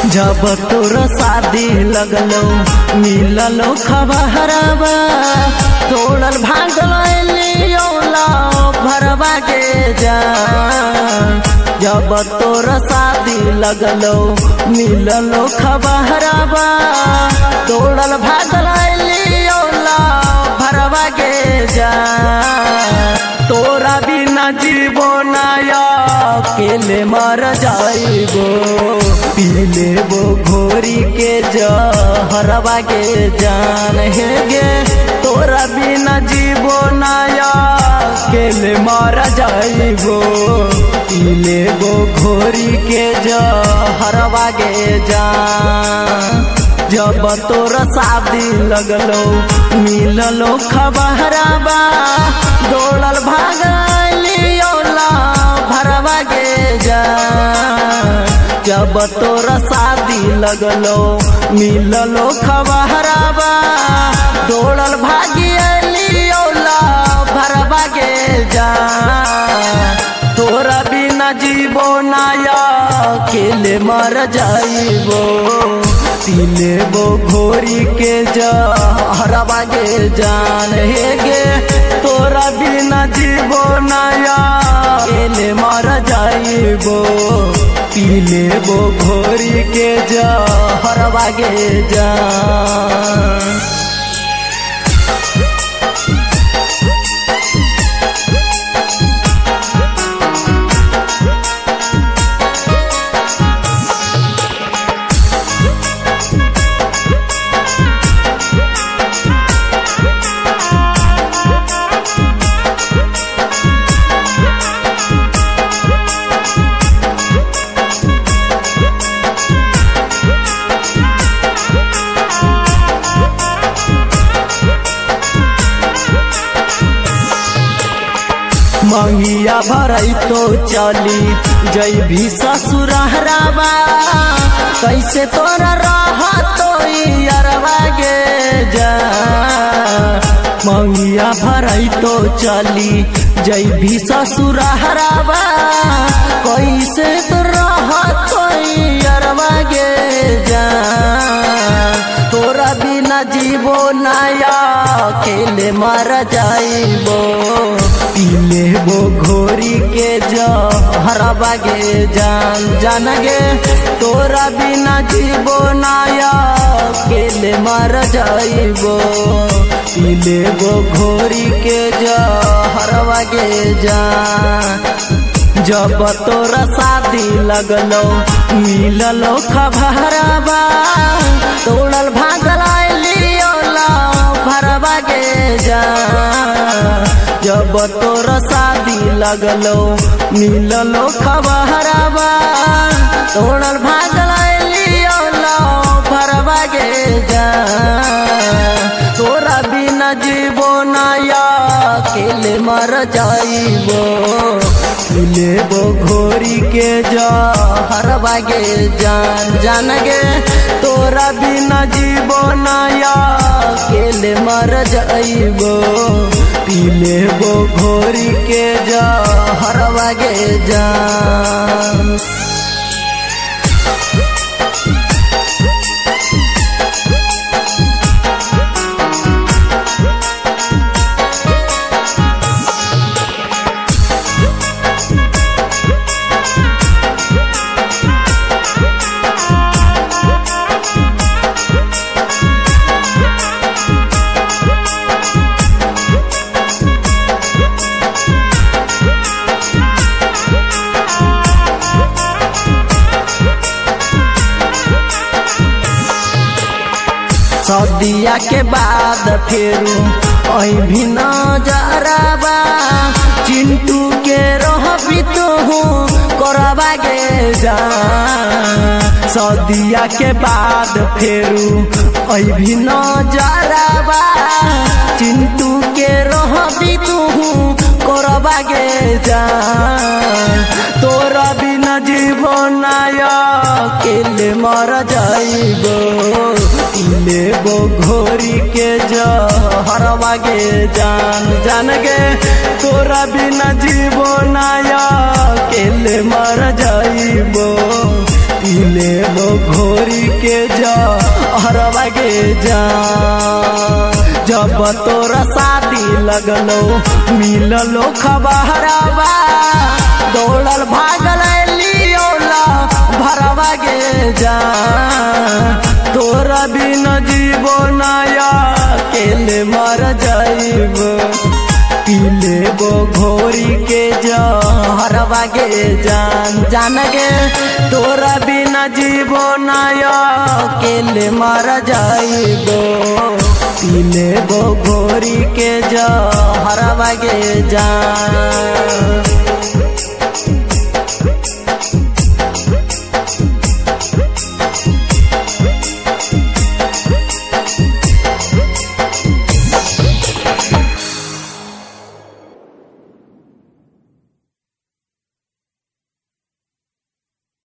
जब तोर शादी लगलो मिललो खबरबा तोड़ल भागल लियोला भरवा के जान। जब तोर शादी लगलो मिललो खबरबा तोड़ल भागल लियोला भरवा के जान। तोरा बिना जीवो नाया अकेले मर जाइबो पी लेबो घोरी के जहरवा के जान हे गे। तोरा बिना जीवो नाया अकेले मर जाइबो पी लेबो घोरी के जहरवा के जान। जब तोर शादी लगलो मिललो खबरबा दौड़ल भागलियोला भरवा के जान। जब तोर शादी लगलो मिललो खबरबा दौड़ल भागिलियोला भरवा के जान। तोरा बिना जीवो नाया अकेले मर जाइबो पी लेबो घोरी के जहरवा के जान हे गे। तोरा बिना जीवो नाया अकेले मर जाइबो पी लेबो घोरी के जहरवा के जान। मंगिया भरई तो चली जैभी ससुरहराबा कैसे तोरा रहा तो अरवा गे जा। मंगिया भरई तो चली जैभी ससुरहराबा कैसे तो रहा तो अरवा गे जा। तोरा बिना जीवो नाया अकेले मर जाइबो पी लेबो घोरी के जहरवा के जान जान गे। तोरा बिना जीवो नाया अकेले मर जाइबो पी लेबो घोरी के जहरवा के जान। जब तोरा शादी लगलो मिललो खबरबा तोड़ल भागल लियोला भरवा के जान। जब तोरा शादी लगलो मिललो खबरबा तोड़ल भागल लियोला भरवा के जान। तोरा बिना जीवो नाया अकेले मर जाइबो पी लेबो घोरी के जहरवा के जान जान गे। तोरा बिना जीवो नाया अकेले मर जाइबो पी लेबो घोरी के जहरवा के जान। शादिया के बाद फेरू भी नजरबा चिंटू के रहबी तो करवा गे जान। शादिया के बाद फेरू भी नजरबा चिंटू के रहबी तो करवा गे जान। तोरा बिना जीवो नाया अकेले मर जाइबो पी लेबो घोरी के जहरवा के जान जान गे। तोरा बिना जीवो नाया अकेले मर जाइबो पीले वो घोरी के जहरवा के जान। जब तोरा शादी लगलो मिललो खबरवा, दौड़ल भागल लियोला भरवा के जान। तोरा बिन जीवो नया अकेले मर जाइब, पीले वो घोरी के जहरवा के जान। जान गे तोरा बिना जीवो नया अकेले मर जाइबो, पीले वो घोरी के जहरवा के जान।